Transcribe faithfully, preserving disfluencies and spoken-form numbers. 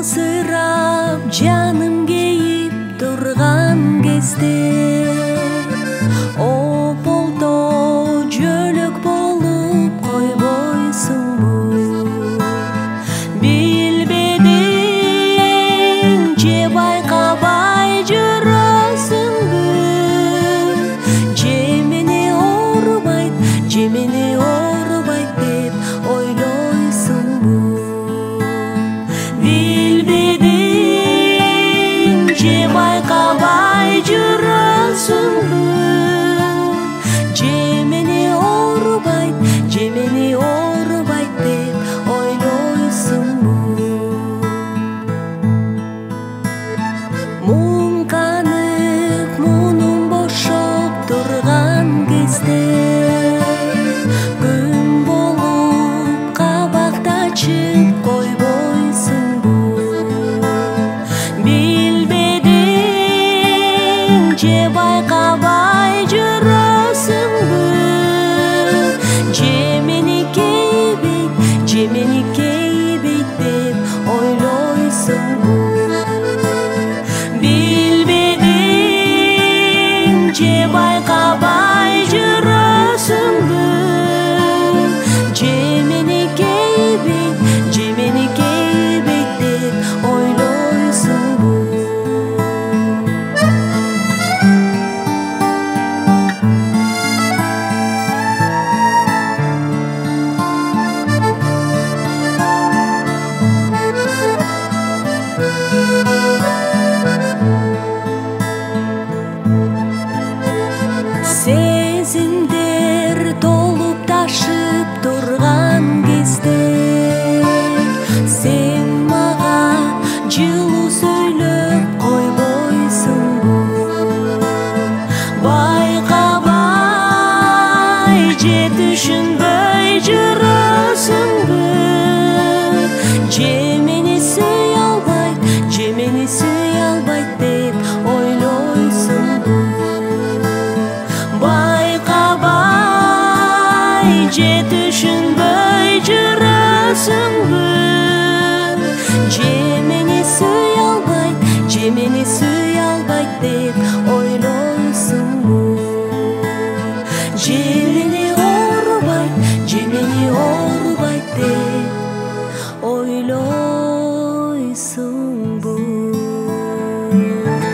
жылусырап жаным кейип турган кезде ополто жөлөк болуп койбойсуңбу? Билбедиң же байкабай жүрөсүңбү? Же мени оорубайт, же мени оорубайт деп ойлойсуңбу? Билбедиң же байкабай жүрөсүңбү? Же мени оорубайт, же мени оорубайт деп ойлойсуңбу? Муң канып, мунум бошоп турган кезде күн болуп кабактачып койбойсуңбу? Билбедиң же байкабай жүрөсүңбү? Же мени кейбейт, же мени кейбейт деп ойлойсуңбу? Билбедиң же байкабай жүрөсүңбү? Же мени кейбейт, же мени кейбейт деп ойлойсуңбу? Сезимдер толуп ташып турган кезде сен мага жылуу сүйлөп койбойсуңбу? Байкабай же түшүнбөй жүрөсүңбү? Же мени сүйө албайт, же мени сүйө албайт деп ойлойсуңбу? Байкабай же түшүнбөй жүрөсүңбү? Же мени сүйө албайт, же мени сүйө албайт деп ойлойсуңбу? Же мени оорубайт, же мени оорубайт деп ойлойсуңбу?